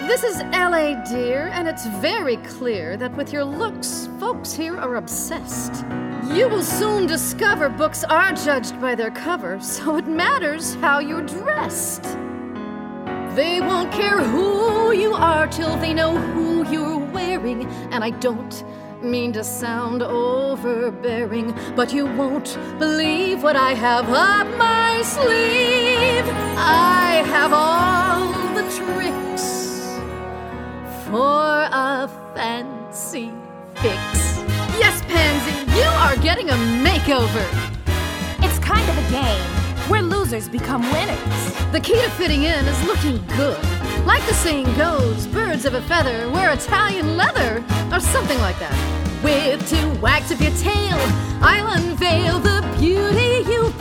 This is LA, dear, and it's very clear that with your looks, folks here are obsessed. You will soon discover books are judged by their cover, so it matters how you're dressed. They won't care who you are till they know who you're wearing, and I don't mean to sound overbearing, but you won't believe what I have up my sleeve. I have all the tricks for a fancy fix. Yes, Pansy, you are getting a makeover. It's kind of a game where losers become winners. The key to fitting in is looking good. Like the saying goes, birds of a feather wear Italian leather, or something like that. With 2 wags of your tail, I'll unveil the beauty you've